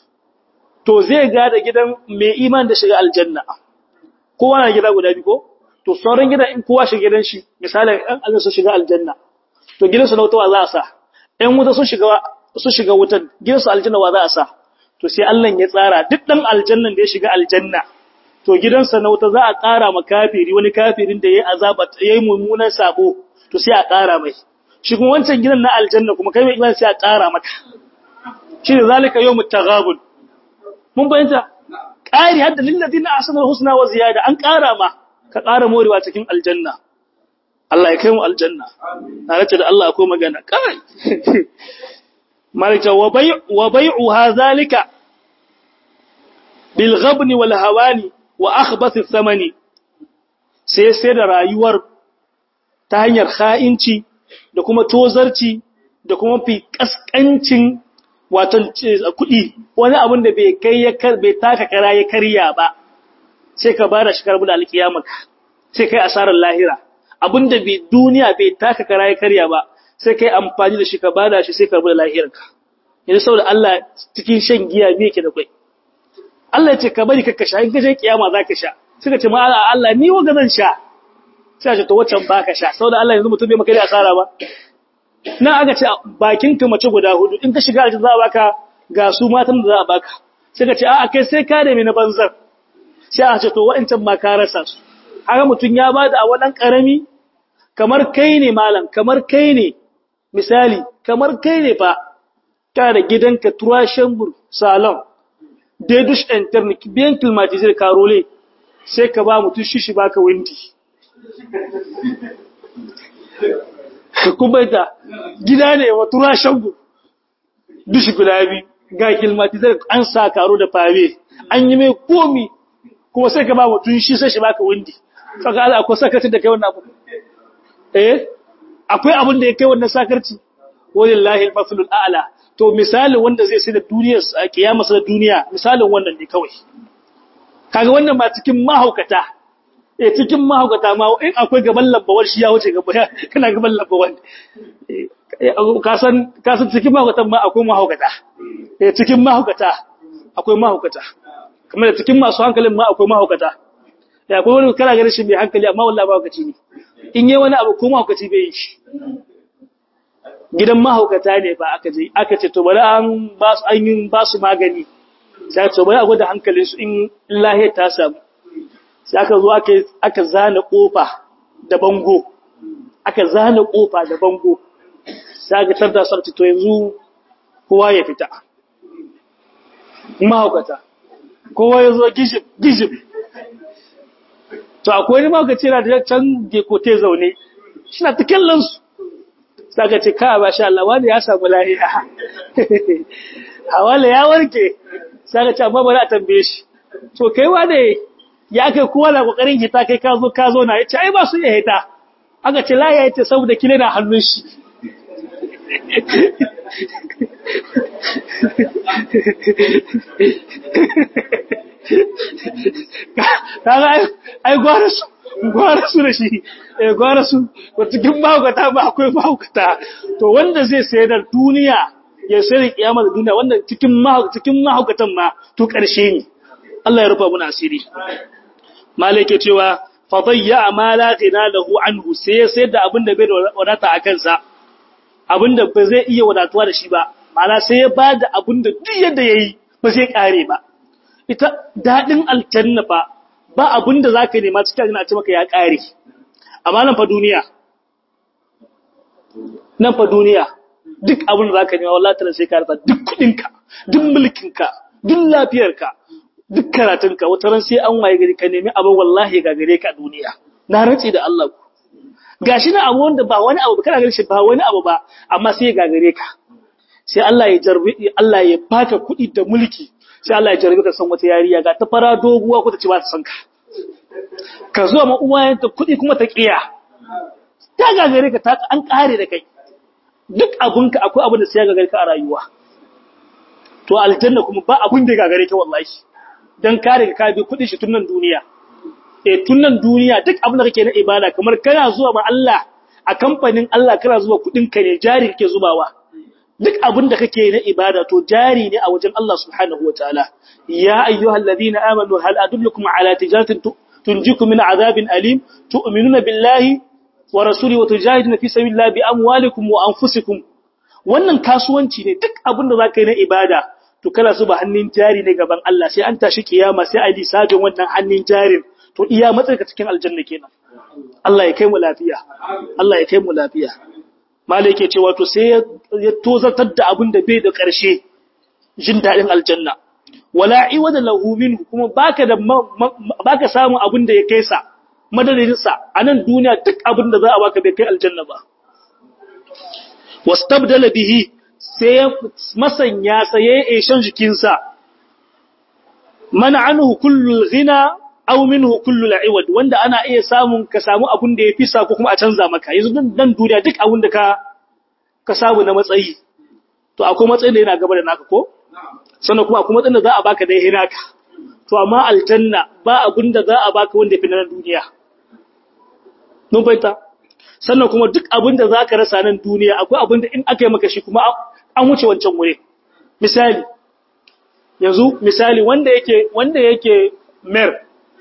to zai ga da gidan mai iman da shiga aljanna. Kowa na gida guda biyu ko? To sauran gida in kowa shiga gidan shi, misalin ɗan Allah su shiga aljanna, to gidansu na wuta wa za a sa? ɗan wuta sun shiga su shiga wutan, gidansu aljanna wa za a sa? To sai Allah ya tsara duk ɗan aljannan da ya shiga aljanna, to gidansa na wuta za a ƙara ma kafiri, wani kafirin da ya azaba yayi mummunan sabo, to sai a ƙara mai. Shi kuma wancan gidan na aljanna kuma kai mai iman sai a ƙara maka. Shi ne zalika yawmut taghabun. Mun bayyana ƙari hadda lil ladina ahsanul husna wa ziyada, an ƙara ma ka ƙara morewa cikin aljanna. Allah ya kai mu aljanna. Na race da Allah akwai magana kai. Malika wa bai' wa bai'uha zalika bil ghabni wal hawani wa akhbath thamani. Sai sai da rayuwar ta hanyar kha'inci da kuma tozarci da kuma fi kaskancin wato kuɗi, wani abin da bai kai ya kar bai taka kara ya karya ba, sai ka bada shi karbu da alkiyamaka, sai kai asarar lahira. Abin da bai duniya bai taka kara ya karya ba, sai kai amfani da shi ka bada shi sai karbu da lahirarka. Yanzu saboda Allah cikin shan giya me yake da kai? Allah ya ce ka bari kakka sha, in ka je kiyama zaka sha. Suka ce ma Allah ni waga zan sha. Sai ce to waccan baka sha, saboda Allah yanzu mutum bai maka da asara ba. Nan aka ce bakinka mace guda hudu, in ka shiga aljanna za a baka ga su matan da za a baka. Sai ka ce a'a kai sai ka nemi na banzar. Sai a ce to wa'ancan ma ka rasa su. Haka mutum ya bada a wadan karami kamar kai ne malam, kamar kai ne misali, kamar kai ne fa kana da gidanka trois chambres salon, deux douches internes, bien climatisé carrelé, sai ka ba mutum shishi baka windi. Kuma da gida ne wa tura shagu dushi guda bi ga kilmatizar an sa karo da fave an yi mai komi kuma sai ka ba mutun shi sai shi baka windi saka Allah akwai sakarci da kai wannan abu eh akwai abin da ya kai wannan sakarci wallahi al-maflul a'la. To misalin wanda zai sai da duniyar a kiyama sai da duniya misalin wannan ne kawai. Kaga wannan ma cikin mahaukata eh cikin mahaukata ma in akwai gaban lambawar shi ya wuce gaba kana gaban lambawar ka san ka san cikin mahaukatan ma akwai mahaukata eh cikin mahaukata akwai mahaukata kamar da cikin masu hankalin ma akwai mahaukata eh akwai wani kana ganin shi mai hankali amma wallahi mahaukaci ne in yayi wani abu ko mahaukaci bai yi shi. Gidan mahaukata ne ba aka je aka ce to bari an ba su an yi ba su magani sai to bari a gwada hankalin su in lahiya ta samu. Sai aka zo aka aka zana kofa da bango aka zana kofa da bango sai aka tarda sarki to yanzu kowa ya fita mahaukata kowa ya zo gishib gishib to akwai ni mahaukaci na da can gekote zaune shi na ta kallon su sai aka ce ka ba sha Allah wani ya samu lahiya hawala ya warke sai aka ce amma bari a tambaye shi to kai wane ya kai kowa na kokarin hita kai ka zo ka zo na yace ai ba su iya hita aka ce la ya yace saboda kile na hannun shi kaga ai ai gwara su gwara su da shi eh gwara su to cikin mahaukata ba akwai mahaukata to wanda zai sayar da duniya ya sayar kiyama da duniya wannan cikin mahaukata cikin mahaukatan ma to karshe ne Allah ya rufa muna asiri. Malike cewa fadayya ma la ghina lahu anhu sai sai da abinda bai wadata a kansa abinda ba zai iya wadatuwa da shi ba ma'ana sai ya bada abinda duk yadda yayi ba zai kare ba. Ita dadin aljanna fa ba abinda zaka nema cikin aljanna a ce maka ya kare amma nan fa duniya nan fa duniya duk abinda zaka nema wallahi tana sai ka rasa duk kudinka duk mulkinka duk lafiyarka duk karatunka wata ran sai an waye gari ka nemi abin wallahi ga gare ka duniya na rantsi da Allah gashi na abu wanda ba wani abu kana ganin shi ba wani abu ba amma sai ga gare ka sai Allah ya jarbi Allah ya baka kuɗi da mulki sai Allah ya jarbi ka san wata yariya ga ta fara doguwa ko ta ci ba ta san ka ka zo ma uwayenta kuɗi kuma ta kiya ta gagare ka ta an kare da kai duk abunka akwai abin da sai ya gagare ka a rayuwa to aljanna kuma ba abun da ya gagare ka wallahi dan kare ka ka bi kuɗin shi tun nan duniya eh tun nan duniya duk abin da kake na ibada kamar kana zuwa ma Allah a kamfanin Allah kana zuwa kuɗin ka ne jari kake zubawa duk abin da kake na ibada to jari ne a wajen Allah subhanahu wataala ya ayyuhalladhina amanu hal adullukum ala tijaratin tunjikum min adhabin alim tu'minuna billahi wa rasulihi wa tujahiduna fi sabilillahi bi amwalikum wa anfusikum wannan kasuwanci ne duk abin da zaka yi na ibada to kana zuba hannun jari ne gaban Allah sai an tashi kiyama sai a lissafin wannan hannun jarin to iya matsarka cikin aljanna kenan Allah ya kai mu lafiya Allah ya kai mu lafiya malai yake cewa to sai ya tozartar da abin da bai da ƙarshe jin dadin aljanna wala iwada lahu minhu kuma baka da baka samu abin da ya kai sa madadin sa anan duniya duk abin da za a baka bai kai aljanna ba wastabdala bihi sai masanya saye eshan jikin sa man'anuhu kullu ghina aw minhu kullu al'iwad wanda ana iya samun ka samu abun da yafi sa ko kuma a canza maka yanzu dan duniya duk abun da ka ka samu na matsayi to akwai matsayin da yana gaba da naka ko sannan kuma akwai matsayin da za a baka da yahi naka to amma aljanna ba abun da za a baka wanda yafi na duniya mun baita sannan kuma duk abun da zaka rasa nan duniya akwai abun da in aka yi maka shi kuma an wuce wancan wuri misali yanzu misali wanda yake wanda yake mer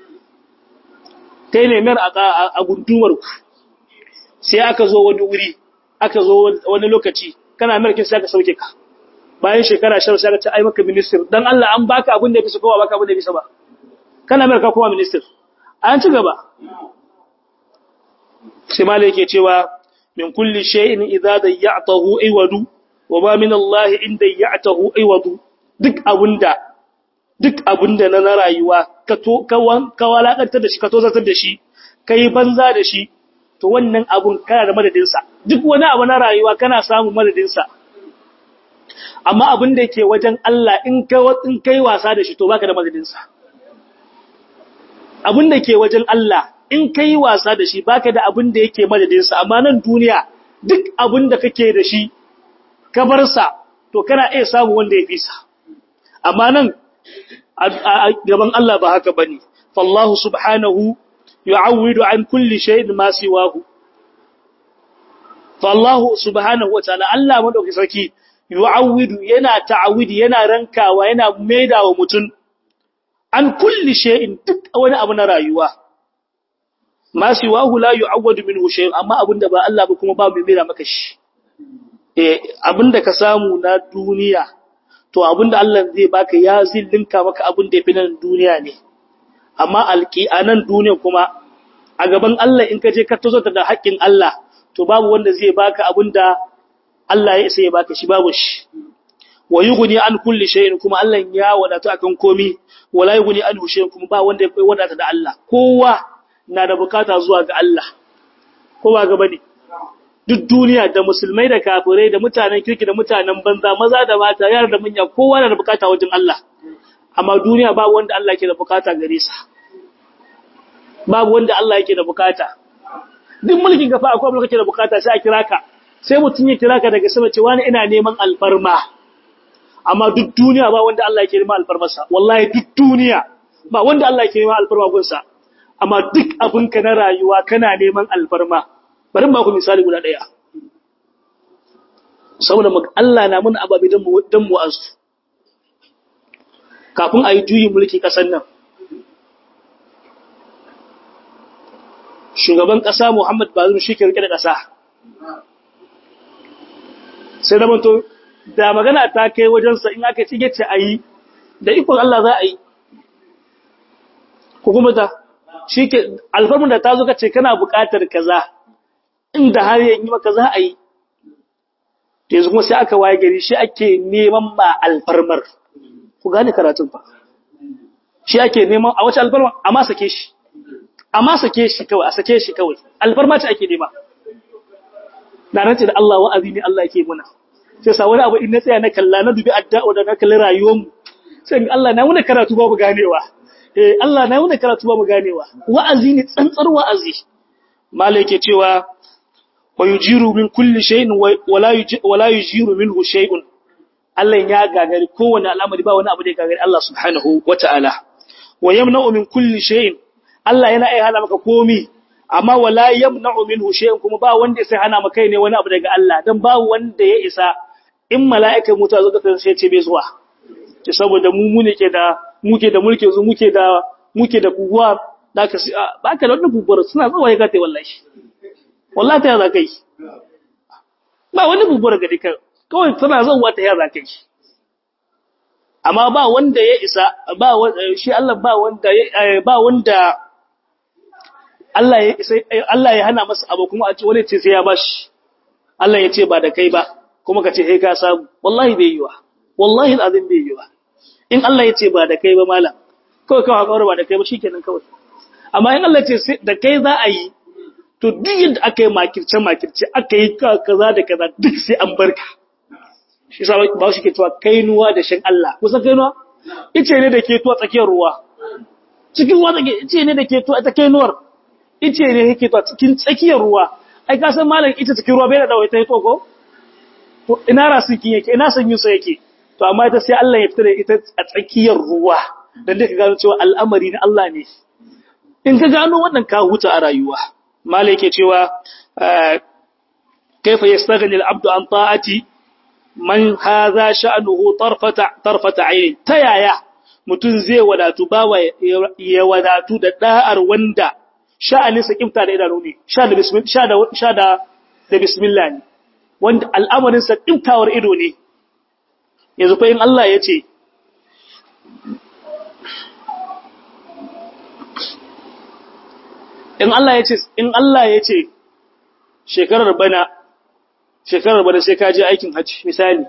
kai ne mer a gundumar ku sai aka zo wani wuri aka zo wani lokaci kana mer kin sai aka sauke ka bayan shekara shan sai aka ce ai maka minister dan Allah an baka abin da yake kowa baka abin da yake ba kana mer ka kuma minister an ci gaba sai malai yake cewa min kulli shay'in idza dayya'tahu aywadu wa ma min Allah in dayya'tahu aywadu duk abunda duk abunda na rayuwa ka to ka walakantar da shi ka tozartar da shi kai banza da shi to wannan abun kana da madadin sa duk wani abu na rayuwa kana samu madadin sa amma abin da yake wajen Allah in ka in kai wasa da shi to baka da madadin sa abin da yake wajen Allah in kai wasa da shi baka da abin da yake madadin sa amma nan duniya duk abin da kake da shi ka bar sa to kana iya samu wanda ya fi sa amma nan a gaban Allah ba haka bane fallahu subhanahu yu'awwidu an kulli shay'in ma siwahu fallahu subhanahu wa ta'ala Allah madauki sarki yu'awwidu yana ta'awidi yana rankawa yana maidawa mutun an kulli shay'in duk wani abu na rayuwa ma siwahu la yu'awwadu minhu shay'un amma abinda ba Allah ba kuma ba mai maida maka shi eh abinda ka samu na duniya to abinda Allah zai baka ya zillinka maka abin da yafi nan duniya ne amma alqianan duniya kuma a gaban Allah in ka je ka tozo da haƙin Allah to babu wanda zai baka abinda Allah ya isa ya baka shi babu shi wa yughni an kulli shay'in kuma Allah ya wadata akan komi wala yughni an shay'in kuma ba wanda ya wadata da Allah kowa na da bukata zuwa ga Allah ko ba ga bane duk duniya da musulmai da kafirai da mutanen kirki da mutanen banza maza da mata yara da manya kowa na da bukata wajen Allah amma duniya babu wanda Allah yake da bukata gare sa babu wanda Allah yake da bukata duk mulkin gafa akwai abin da kake da bukata sai a kira ka sai mutun ya kira ka daga sama cewa ina neman alfarma amma duk duniya ba wanda Allah yake neman alfarmarsa wallahi duk duniya ba wanda Allah yake neman alfarma gunsa amma duk abinka na rayuwa kana neman alfarma bari ba ku misali guda daya saboda Allah na mun ababe dan mu dan mu azu kafin ayi juyin mulki kasan nan shugaban kasa Muhammad Bazoum shi ke rike da kasa sai da manto da magana ta kai wajen sa in aka cige ce ayi da ikon Allah za a yi ko kuma ta shike alfarmin da ta zo kace kana buƙatar kaza inda har yayin yi maka za a yi to yanzu kuma sai aka waye gari shi ake neman ba alfarmar ku gane karatun fa shi ake neman a wace alfarma amma sake shi amma sake shi kawai a sake shi kawai alfarma ce ake nema da rance da Allah wa'azi ne Allah yake muna sai sa wani abu in na tsaya na kalla na dubi addu'a da na kalli rayuwar mu sai Allah na muna karatu babu ganewa eh Allah na wani karatu ba mu ganewa wa'azi ne tsantsar wa'azi malai yake cewa wa yujiru min kulli shay'in wala wala yujiru minhu shay'un Allah ya gagari kowanne al'amari ba wani abu da ya gagari Allah subhanahu wata'ala wa yamna'u min kulli shay'in Allah yana ai hana maka komi amma wala yamna'u minhu shay'un kuma ba wanda sai hana maka ne wani abu daga Allah dan ba wanda ya isa in mala'ika mutuwa zo ka sai ce bai zuwa ce saboda mu mu ne ke da muke da mulki zu muke da muke da kuguwa da ka ba ka da wannan kuguwar suna zuwa ya gate wallahi wallahi ta za kai ba wani kuguwar ga dika kawai tana zuwa ta ya za kai amma ba wanda ya isa ba shi Allah ba wanda ba wanda Allah ya isa Allah ya hana masa abu kuma a ce wani ce sai ya bashi Allah ya ce ba da kai ba kuma ka ce hey ka samu wallahi bai yiwa wallahi alazim bai yiwa in Allah ya ce ba da kai ba malam kawai kawai hakuri ba da kai ba shikenan kawai amma in Allah ya ce da kai za a yi to duk yadda aka yi makirce makirce aka yi kaza da kaza duk sai an barka shi sa ba shi ke cewa kainuwa da shan Allah kusa kainuwa ice ne da ke tuwa tsakiyar ruwa cikin ruwa take ice ne da ke tuwa ta kainuwar ice ne yake tuwa cikin tsakiyar ruwa ai ka san malam ita cikin ruwa bai da dawai ta yi to ko to ina rasikin yake ina sanyin sa yake to amma ita sai Allah ya fitar da ita a tsakiyar ruwa dan da ka gano cewa al'amari na Allah ne in ka gano wannan ka huta a rayuwa malam yake cewa kaifa yastaghni al-abdu an ta'ati man hadha sha'nuhu tarfata tarfata ayn tayaya mutun zai wadatu bawa ya wadatu da da'ar wanda sha'anin sa kifta da idanu ne sha da bismillah sha da sha da da bismillah ne wanda al'amarin sa kiftawar ido ne yanzu fa in Allah yace in Allah yace in Allah yace shekarar bana shekarar bada sai ka je aikin hajji misali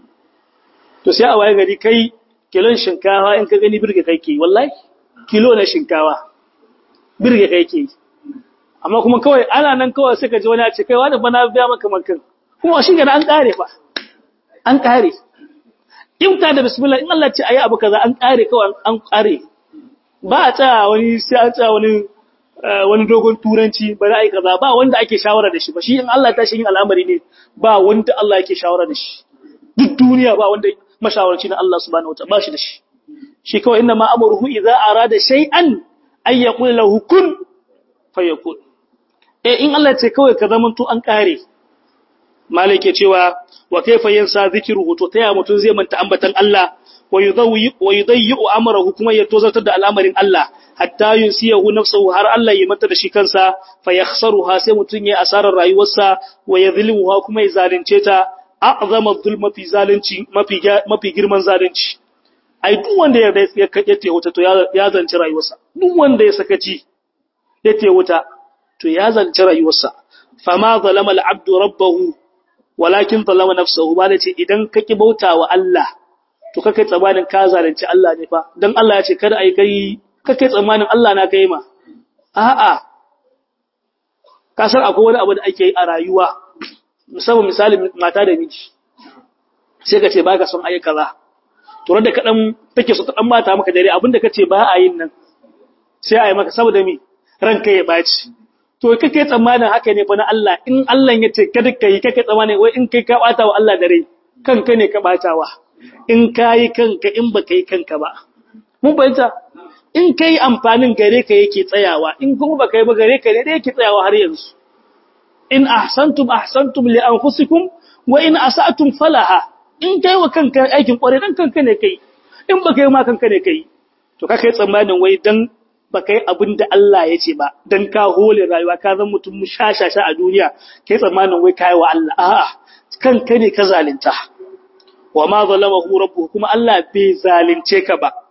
to sai a waye gari kai kilon shinkawa in ka gani birge kai ke wallahi kilo na shinkawa birge kai ke amma kuma kawai ana nan kawai sai ka ji wani ya ce kai wani bana biya maka mankan kuma shi ga an kare fa an kare imta da bismillah in Allah ce ayi abu kaza an kare kawai an kare ba a tsaya wani sai an tsaya wani wani dogon turanci ba za a yi kaza ba wanda ake shawara da shi ba shi in Allah ta shi yin al'amari ne ba wanda Allah yake shawara da shi duk duniya ba wanda mashawarci na Allah subhanahu wataala ba shi da shi shi kawai inna ma amruhu idza arada shay'an ay yaqul lahu kun fayakun eh in Allah ce kawai ka zaman to an kare malike cewa wa kayfa yansa zikruhu to taya mutun zai manta ambatan Allah wa yudayyi wa yudayyi amrahu kuma ya tozartar da al'amarin Allah hatta yunsiyahu nafsuhu har Allah ya manta da shi kansa fa yakhsaruha sai mutun ya asarar rayuwarsa wa yadhlimuha kuma ya zalunce ta a'zama dhulma fi zalunci mafi mafi girman zalunci ai duk wanda ya ya kace wuta to ya zalunci rayuwarsa duk wanda ya sakaci yace wuta to ya zalunci rayuwarsa fama zalama al-abdu rabbahu walakin zalama nafsuhu ba ce idan ka ki bautawa Allah to kake tsabanin ka zalunci Allah ne fa dan Allah ya ce kada ai kai kake tsammanin Allah na kai ma a'a ka san akwai wani abu da ake yi a rayuwa musamman misali mata da miji sai ka ce baka son ayi kaza to da kadan take so ta dan mata maka dare abinda kace ba a yin nan sai ayi maka saboda me ranka ya baci to kake tsammanin haka ne fa na Allah in Allah ya ce kada kai kake tsammanin wai in kai ka bata wa Allah dare kanka ne ka batawa in kai kanka in baka yi kanka ba mun bayyana in kai amfanin gare ka yake tsayawa in kuma baka yi ba gare ka ne da yake tsayawa har yanzu in ahsantum ahsantum li anfusikum wa in asatum falaha in kai wa kanka aikin kware dan kanka ne kai in baka yi ma kanka ne kai to ka kai tsammanin wai dan baka yi abin da Allah ya ce ba dan ka hole rayuwa ka zan mutum shashasha a duniya kai tsammanin wai kai wa Allah a'a kanka ne ka zalunta wa ma zalamahu rabbuhu kuma Allah bai zalunce ka ba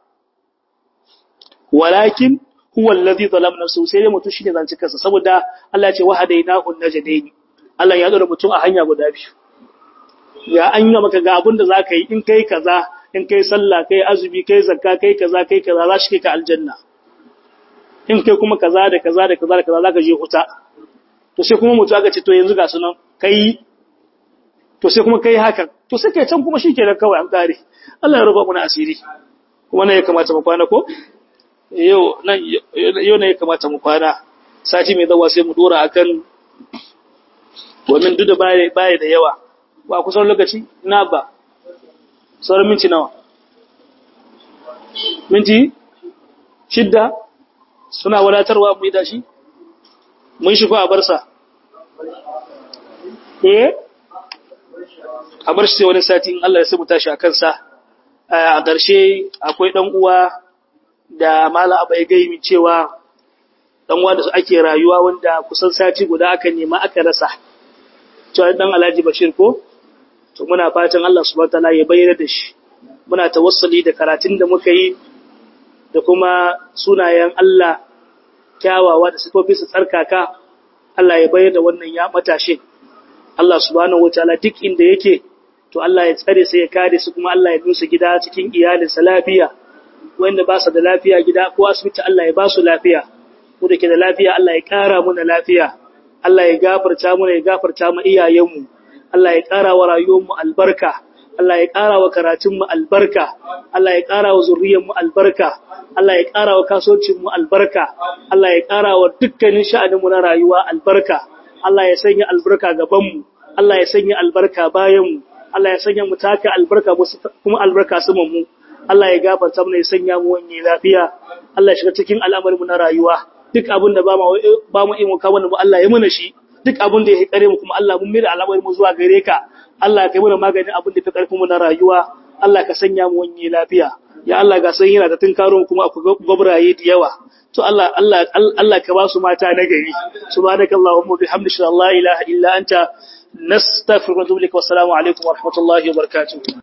walakin huwa alladhi zalama nafsuhu sai dai mutum shine zalunci kansa saboda Allah ya ce wahadainahu najdaini Allah ya dora mutum a hanya guda biyu ya anya maka ga abin da zaka yi in kai kaza in kai sallah kai azumi kai zakka kai kaza kai kaza za shi kai ka aljanna in kai kuma kaza da kaza da kaza da kaza zaka je huta to sai kuma mutum aka ce to yanzu ga sunan kai to sai kuma kai hakan to sai kai can kuma shikenan kawai an kare Allah ya rufa mu na asiri kuma ne ya kamata mu kwana ko yau nan yau ne ya kamata mu kwana sati mai zawa sai mu dora akan wannan duk da baya baya da yawa ba kusan lokaci ina ba sauran minti nawa minti shidda suna wadatarwa mu yi dashi mun shi ko a barsa eh a bar shi sai wani sati in Allah ya samu tashi akan sa a ƙarshe akwai dan uwa da mala abai gaimi cewa dan uwa da su ake rayuwa wanda kusan sati guda aka nema aka rasa cewa dan Alhaji Bashir ko to muna fatan Allah subhanahu wataala ya bayyana da shi muna tawassuli da karatun da muka yi da kuma sunayen Allah kyawawa da sifofi su tsarkaka Allah ya bayyana da wannan ya matashin Allah subhanahu wataala duk inda yake to Allah ya tsare sai ya kare su kuma Allah ya nusa gida cikin iyalinsa lafiya wanda ba su da lafiya gida ko asibiti Allah ya ba su lafiya mu da ke da lafiya Allah ya kara muna lafiya Allah ya gafarta muna ya gafarta mu iyayenmu Allah ya kara wa rayuwarmu albarka Allah ya kara wa karatunmu albarka Allah ya kara wa zuriyarmu albarka Allah ya kara wa kasuwancinmu albarka Allah ya kara wa dukkanin sha'aninmu na rayuwa albarka Allah ya sanya albarka gabanmu Allah ya sanya albarka bayanmu Allah ya sanya mu taka albarka kuma albarka saman mu Allah ya gafarta mana ya sanya mu wani lafiya Allah ya shiga cikin al'amarin mu na rayuwa duk abin da ba mu ba mu imo ka wannan Allah ya mana shi duk abin da ya kare mu kuma Allah mun mira al'amarin mu zuwa gare ka Allah ka yi mana maganin abin da fi karfin mu na rayuwa Allah ka sanya mu wani lafiya ya Allah ga san yana da tunkaro kuma akwai gobraye da yawa to Allah Allah Allah ka ba su mata na gari subhanakallahumma bihamdika la ilaha illa anta nastaghfiruka wa natubu ilaik wa assalamu alaikum wa rahmatullahi wa barakatuh